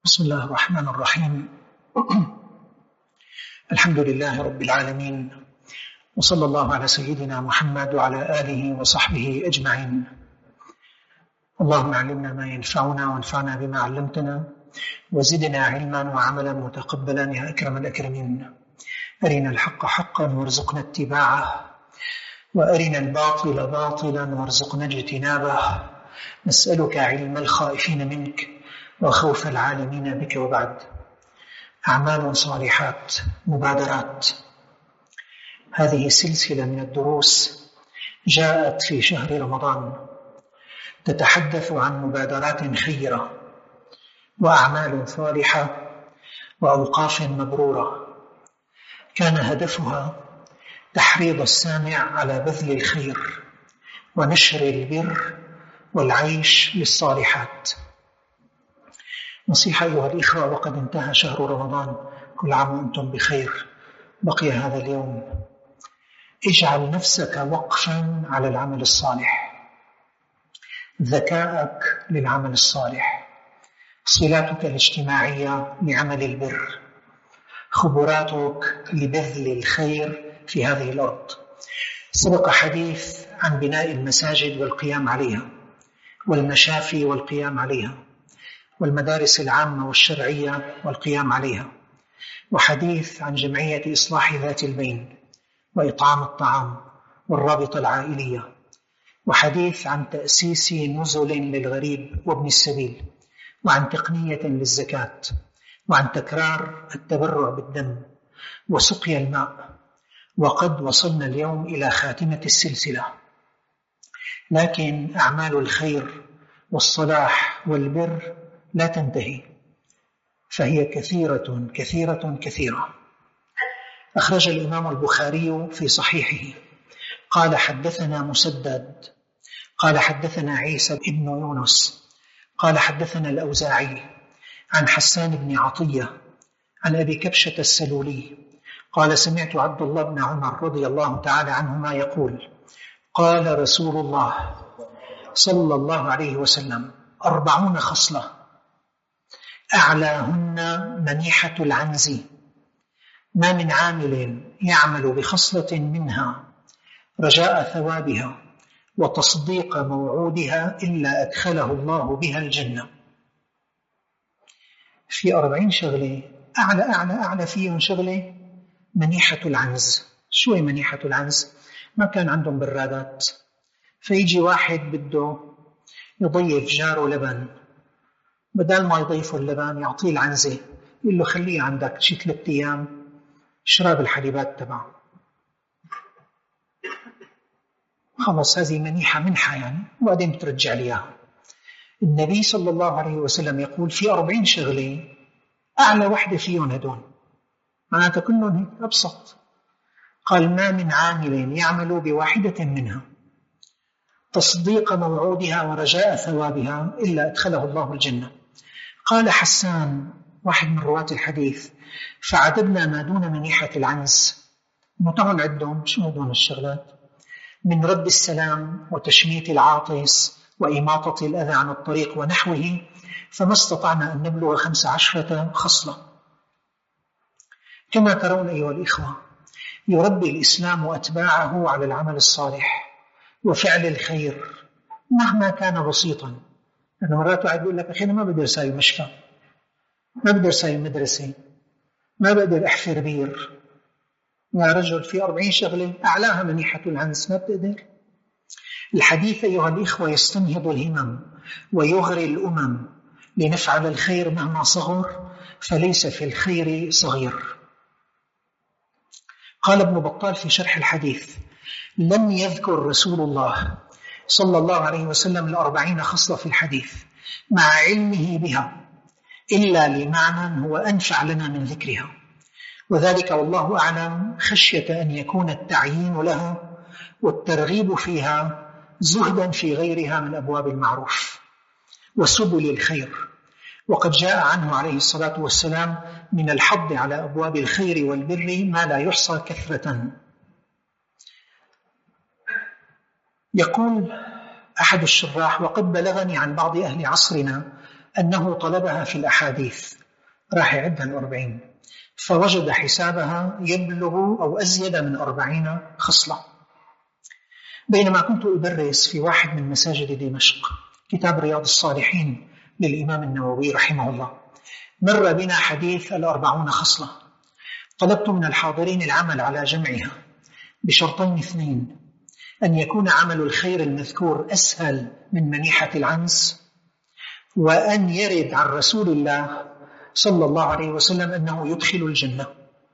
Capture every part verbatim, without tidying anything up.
بسم الله الرحمن الرحيم. الحمد لله رب العالمين، وصلى الله على سيدنا محمد وعلى آله وصحبه أجمعين. اللهم علمنا ما ينفعنا وانفعنا بما علمتنا وزدنا علما وعملا متقبلا يا أكرم الأكرمين. أرنا الحق حقا وارزقنا اتباعه، وأرنا الباطل باطلا وارزقنا اجتنابه. نسألك علم الخائفين منك وخوف العالمين بك. وبعد، أعمال صالحات، مبادرات. هذه سلسلة من الدروس جاءت في شهر رمضان تتحدث عن مبادرات خيرة وأعمال صالحة وأوقاف مبرورة، كان هدفها تحريض السامع على بذل الخير ونشر البر والعيش للصالحات. نصيحة أيها الإخوة، وقد انتهى شهر رمضان، كل عام وأنتم بخير. بقي هذا اليوم، اجعل نفسك وقفا على العمل الصالح، ذكاءك للعمل الصالح، صلاتك الاجتماعية لعمل البر، خبراتك لبذل الخير في هذه الأرض. سبق حديث عن بناء المساجد والقيام عليها، والمشافي والقيام عليها، والمدارس العامة والشرعية والقيام عليها، وحديث عن جمعية إصلاح ذات البين وإطعام الطعام والرابطة العائلية، وحديث عن تأسيس نزل للغريب وابن السبيل، وعن تقنية للزكاة، وعن تكرار التبرع بالدم وسقي الماء. وقد وصلنا اليوم إلى خاتمة السلسلة، لكن أعمال الخير والصلاح والبر لا تنتهي، فهي كثيرة كثيرة كثيرة. أخرج الإمام البخاري في صحيحه قال: حدثنا مسدد قال حدثنا عيسى بن يونس قال حدثنا الأوزاعي عن حسان بن عطية عن أبي كبشة السلولي قال: سمعت عبد الله بن عمر رضي الله تعالى عنهما يقول: قال رسول الله صلى الله عليه وسلم: أربعون خصلة أعلاهن منيحة العنز، ما من عامل يعمل بخصلة منها رجاء ثوابها وتصديق موعودها إلا أدخله الله بها الجنة. في أربعين شغلة، أعلى أعلى أعلى فيهم شغلة منيحة العنز. شو هي منيحة العنز؟ ما كان عندهم برادات، فيجي واحد بده يضيف جاره لبن، بدل ما يضيفه اللبن يعطيه العنزة، يقول له خليه عندك شي ثلاثة أيام شراب الحليبات تبعه. خلص، هذه منيحة منحة يعني، وبعدين بترجع ليها. النبي صلى الله عليه وسلم يقول في أربعين شغلة أعلى واحدة فيهم هدول، معناتها كلهم هيك أبسط. قال: ما من عامل يعمل بواحدة منها تصديق موعودها ورجاء ثوابها إلا أدخله الله الجنة. قال حسان، واحد من رواة الحديث: فعددنا ما دون منيحة العنز، متعن عدهم شو دون الشغلات، من رد السلام وتشميت العاطس وإماطة الأذى عن الطريق ونحوه، فما استطعنا أن نبلغ خمس عشرة خصلة. كما ترون أيها الإخوة، يربي الإسلام أتباعه على العمل الصالح وفعل الخير مهما كان بسيطا. أنا مرات واحد يقول لك: أخي أنا ما بقدر أساوي مشفى، ما بقدر أساوي مدرسة، ما بقدر أحفر بير. يا رجل، في أربعين شغلة أعلاها منيحة العنز، ما بتقدر. الحديث أيها الإخوة يستنهض الهمم ويغري الأمم لنفعل الخير مهما صغر، فليس في الخير صغير. قال ابن بطال في شرح الحديث: لم يذكر رسول الله صلى الله عليه وسلم الأربعين خصلة في الحديث مع علمه بها إلا لمعنى هو أنفع لنا من ذكرها، وذلك والله أعلم خشية أن يكون التعيين لها والترغيب فيها زهدا في غيرها من أبواب المعروف وسبل الخير. وقد جاء عنه عليه الصلاة والسلام من الحض على أبواب الخير والبر ما لا يحصى كثرة. يقول أحد الشراح: وقد بلغني عن بعض أهل عصرنا أنه طلبها في الأحاديث، راح يعدها الأربعين، فوجد حسابها يبلغ أو أزيد من أربعين خصلة. بينما كنت أدرس في واحد من مساجد دمشق كتاب رياض الصالحين للإمام النووي رحمه الله، مر بنا حديث الأربعون خصلة. طلبت من الحاضرين العمل على جمعها بشرطين اثنين: أن يكون عمل الخير المذكور أسهل من منيحة العنز، وأن يرد عن رسول الله صلى الله عليه وسلم أنه يدخل الجنة.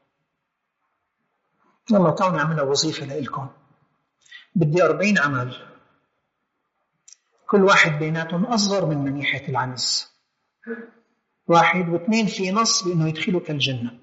والله تعالوا نعمل وظيفة لإلكم، بدي أربعين عمل كل واحد بيناتهم أصغر من منيحة العنز، واحد واثنين في نص بأنه يدخلك الجنة.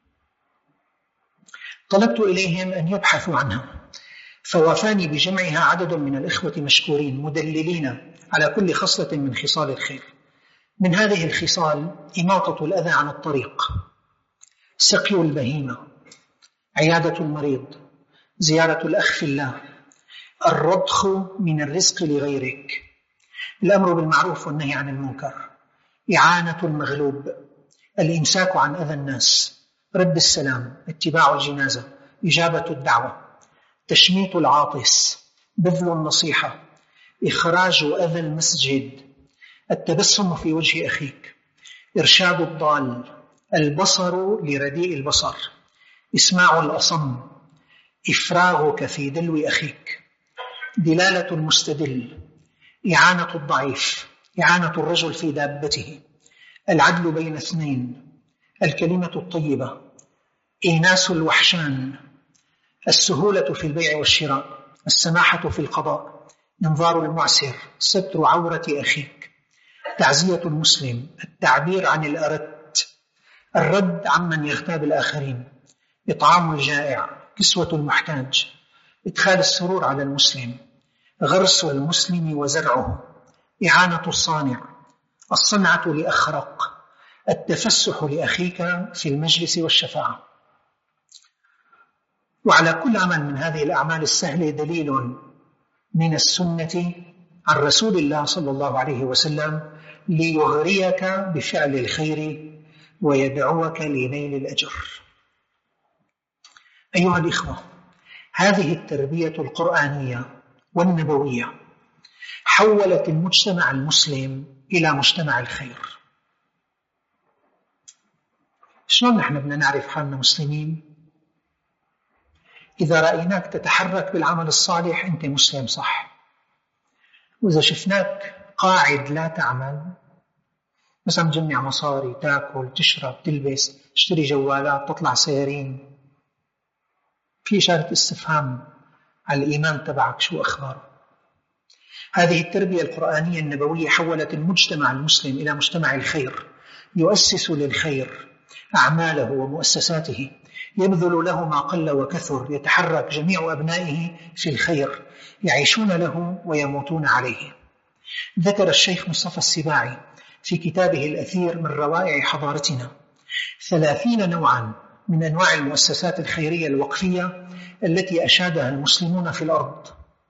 طلبت إليهم أن يبحثوا عنها، فوافاني بجمعها عدد من الإخوة مشكورين مدللين على كل خصلة من خصال الخير. من هذه الخصال: إماطة الأذى عن الطريق، سقي البهيمة، عيادة المريض، زيارة الأخ في الله، الرضخ من الرزق لغيرك، الأمر بالمعروف والنهي عن المنكر، إعانة المغلوب، الإمساك عن أذى الناس، رد السلام، اتباع الجنازة، إجابة الدعوة، تشميت العاطس، بذل النصيحة، إخراج أذى المسجد، التبسم في وجه أخيك، إرشاد الضال، البصر لرديء البصر، إسماع الأصم، إفراغك في دلو أخيك، دلالة المستدل، إعانة الضعيف، إعانة الرجل في دابته، العدل بين اثنين، الكلمة الطيبة، إيناس الوحشان، السهولة في البيع والشراء، السماحة في القضاء، إنظار المعسر، ستر عورة أخيك، تعزية المسلم، التعبير عن الأرت، الرد عمن يغتاب الآخرين، إطعام الجائع، كسوة المحتاج، إدخال السرور على المسلم، غرس المسلم وزرعه، إعانة الصانع، الصنعة لأخرق، التفسح لأخيك في المجلس والشفاعة. وعلى كل عمل من هذه الأعمال السهلة دليل من السنة عن رسول الله صلى الله عليه وسلم ليغريك بفعل الخير ويدعوك لنيل الأجر. أيها الإخوة، هذه التربية القرآنية والنبوية حولت المجتمع المسلم إلى مجتمع الخير. شلون نحن بدنا نعرف حالنا مسلمين؟ إذا رأيناك تتحرك بالعمل الصالح أنت مسلم صح، وإذا شفناك قاعد لا تعمل، مثلا تجمع مصاري، تاكل، تشرب، تلبس، تشتري جوالات، تطلع سيارين، في إشارة استفهام على الإيمان تبعك، شو أخباره؟ هذه التربية القرآنية النبوية حولت المجتمع المسلم إلى مجتمع الخير، يؤسس للخير أعماله ومؤسساته، يبذل له ما قل وكثر، يتحرك جميع أبنائه في الخير، يعيشون له ويموتون عليه. ذكر الشيخ مصطفى السباعي في كتابه الأثير من روائع حضارتنا ثلاثين نوعا من أنواع المؤسسات الخيرية الوقفية التي أشادها المسلمون في الأرض.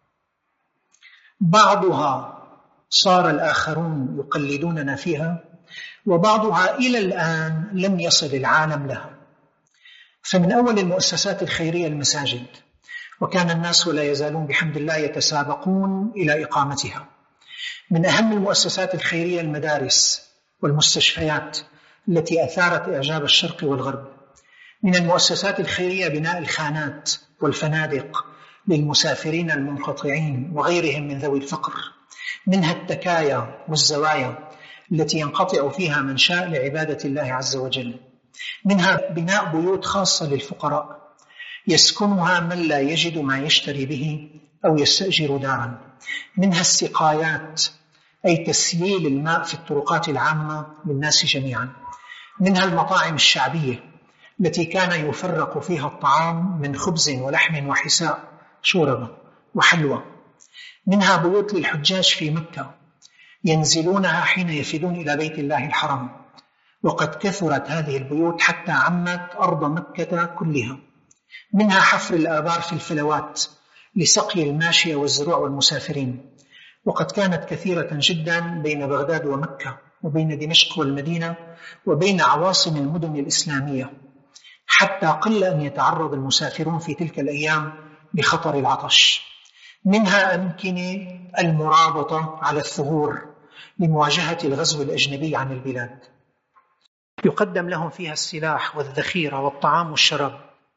بعضها صار الآخرون يقلدوننا فيها، وبعضها إلى الآن لم يصل العالم لها. فمن أول المؤسسات الخيرية المساجد، وكان الناس ولا يزالون بحمد الله يتسابقون إلى إقامتها. من أهم المؤسسات الخيرية المدارس والمستشفيات التي أثارت إعجاب الشرق والغرب. من المؤسسات الخيرية بناء الخانات والفنادق للمسافرين المنقطعين وغيرهم من ذوي الفقر. منها التكايا والزوايا التي ينقطع فيها من شاء لعبادة الله عز وجل. منها بناء بيوت خاصة للفقراء يسكنها من لا يجد ما يشتري به أو يستأجر دارا. منها السقايات، أي تسييل الماء في الطرقات العامة للناس جميعا. منها المطاعم الشعبية التي كان يفرق فيها الطعام من خبز ولحم وحساء شوربة وحلوى. منها بيوت للحجاج في مكة ينزلونها حين يفدون إلى بيت الله الحرام، وقد كثرت هذه البيوت حتى عمت أرض مكة كلها. منها حفر الآبار في الفلوات لسقي الماشية والزروع والمسافرين، وقد كانت كثيرة جدا بين بغداد ومكة وبين دمشق والمدينة وبين عواصم المدن الإسلامية، حتى قل أن يتعرض المسافرون في تلك الأيام لخطر العطش. منها أمكنة المرابطة على الثغور لمواجهة الغزو الأجنبي عن البلاد، يقدم لهم فيها السلاح والذخيرة والطعام والشراب،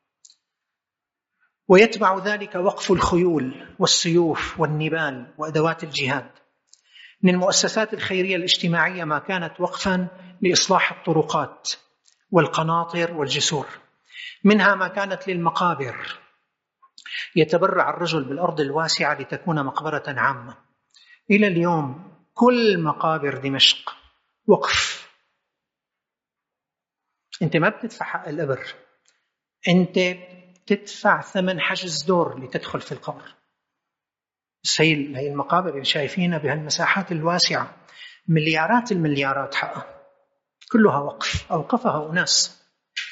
ويتبع ذلك وقف الخيول والسيوف والنبال وأدوات الجهاد. من المؤسسات الخيرية الاجتماعية ما كانت وقفا لإصلاح الطرقات والقناطر والجسور، منها ما كانت للمقابر، يتبرع الرجل بالأرض الواسعة لتكون مقبرة عامة. إلى اليوم كل مقابر دمشق وقف، أنت ما بتدفع حق القبر، أنت تدفع ثمن حجز دور لتدخل في القبر. بس هي المقابر اللي شايفينها بهالمساحات الواسعة مليارات المليارات حقها كلها وقف، أوقفها أناس.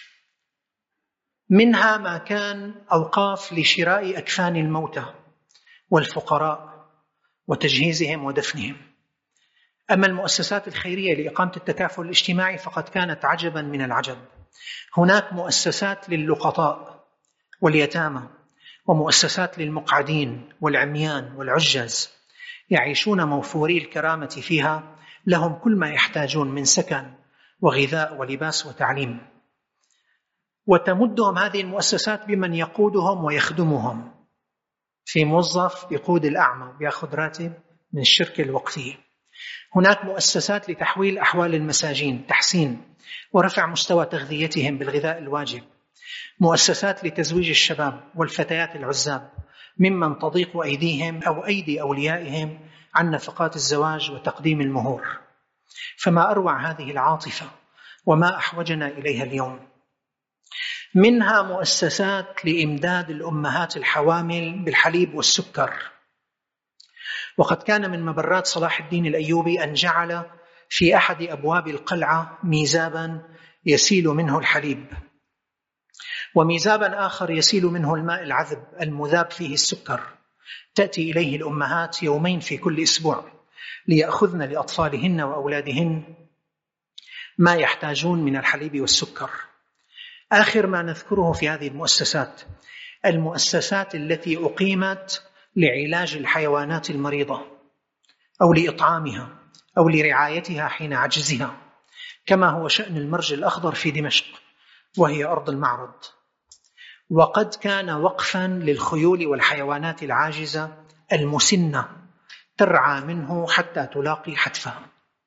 منها ما كان أوقاف لشراء أكفان الموتى والفقراء وتجهيزهم ودفنهم. أما المؤسسات الخيرية لإقامة التكافل الاجتماعي فقد كانت عجبا من العجب. هناك مؤسسات للقطاء واليتامى، ومؤسسات للمقعدين والعميان والعجز، يعيشون موفوري الكرامة فيها، لهم كل ما يحتاجون من سكن وغذاء ولباس وتعليم. وتمدهم هذه المؤسسات بمن يقودهم ويخدمهم. في موظف يقود الأعمى بيأخذ راتب من الشركة الوقفية. هناك مؤسسات لتحويل أحوال المساجين، تحسين ورفع مستوى تغذيتهم بالغذاء الواجب. مؤسسات لتزويج الشباب والفتيات العزاب ممن تضيق أيديهم أو أيدي أوليائهم عن نفقات الزواج وتقديم المهور. فما أروع هذه العاطفة وما أحوجنا إليها اليوم. منها مؤسسات لإمداد الأمهات الحوامل بالحليب والسكر، وقد كان من مبرات صلاح الدين الأيوبي أن جعل في أحد أبواب القلعة ميزابا يسيل منه الحليب، وميزابا آخر يسيل منه الماء العذب المذاب فيه السكر. تأتي إليه الأمهات يومين في كل أسبوع ليأخذن لأطفالهن وأولادهن ما يحتاجون من الحليب والسكر. آخر ما نذكره في هذه المؤسسات المؤسسات التي أقيمت لعلاج الحيوانات المريضة أو لإطعامها أو لرعايتها حين عجزها، كما هو شأن المرج الأخضر في دمشق وهي أرض المعرض. وقد كان وقفا للخيول والحيوانات العاجزة المسنة ترعى منه حتى تلاقي حتفها.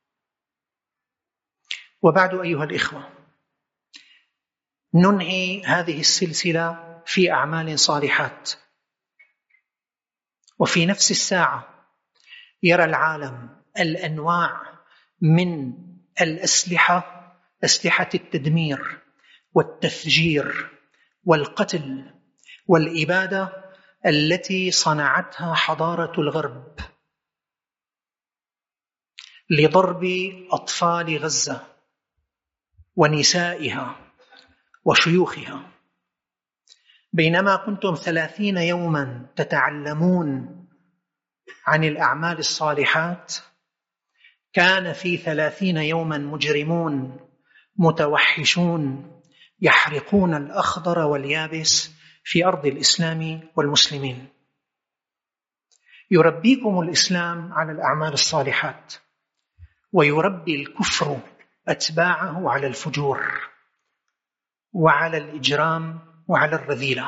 وبعد أيها الإخوة، ننهي هذه السلسلة في أعمال صالحات، وفي نفس الساعة يرى العالم الأنواع من الأسلحة، أسلحة التدمير والتفجير والقتل والإبادة التي صنعتها حضارة الغرب لضرب أطفال غزة ونسائها وشيوخها. بينما كنتم ثلاثين يوما تتعلمون عن الأعمال الصالحات، كان في ثلاثين يوما مجرمون متوحشون يحرقون الأخضر واليابس في أرض الإسلام والمسلمين. يربيكم الإسلام على الأعمال الصالحات، ويربي الكفر أتباعه على الفجور وعلى الإجرام وعلى الرذيلة.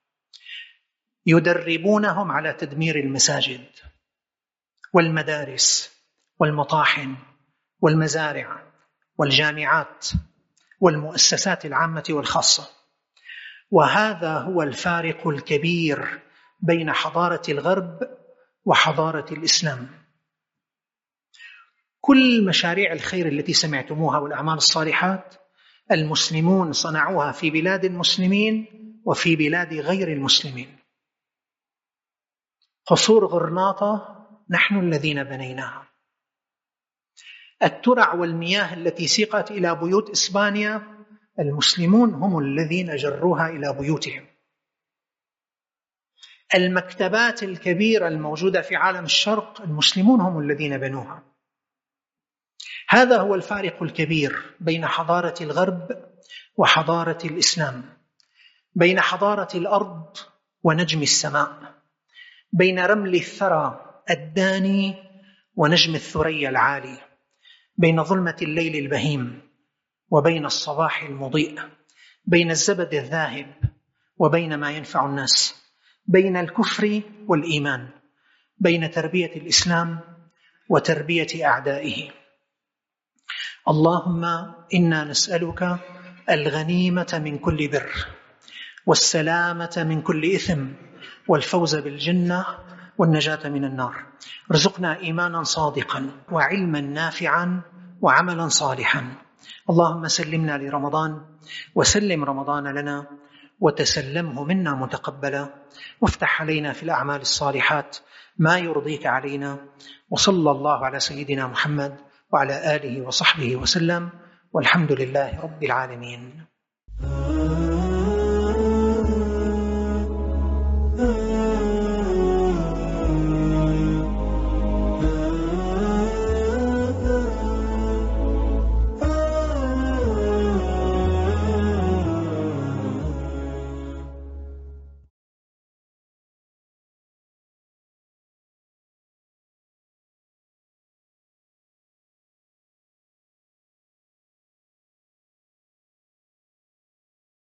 يدربونهم على تدمير المساجد والمدارس والمطاحن والمزارع والجامعات والمؤسسات العامة والخاصة. وهذا هو الفارق الكبير بين حضارة الغرب وحضارة الإسلام. كل مشاريع الخير التي سمعتموها والأعمال الصالحات المسلمون صنعوها في بلاد المسلمين وفي بلاد غير المسلمين. قصور غرناطة نحن الذين بنيناها. الترع والمياه التي سيقت إلى بيوت إسبانيا المسلمون هم الذين جروها إلى بيوتهم. المكتبات الكبيرة الموجودة في عالم الشرق المسلمون هم الذين بنوها. هذا هو الفارق الكبير بين حضارة الغرب وحضارة الإسلام، بين حضارة الأرض ونجم السماء، بين رمل الثرى الداني ونجم الثريا العالي، بين ظلمة الليل البهيم وبين الصباح المضيء، بين الزبد الذاهب وبين ما ينفع الناس، بين الكفر والإيمان، بين تربية الإسلام وتربية أعدائه. اللهم إنا نسألك الغنيمة من كل بر، والسلامة من كل إثم، والفوز بالجنة، والنجاة من النار. ارزقنا إيمانا صادقا وعلما نافعا وعملا صالحا. اللهم سلمنا لرمضان وسلم رمضان لنا وتسلمه منا متقبلا، وافتح علينا في الأعمال الصالحات ما يرضيك علينا. وصلى الله على سيدنا محمد وعلى آله وصحبه وسلم، والحمد لله رب العالمين.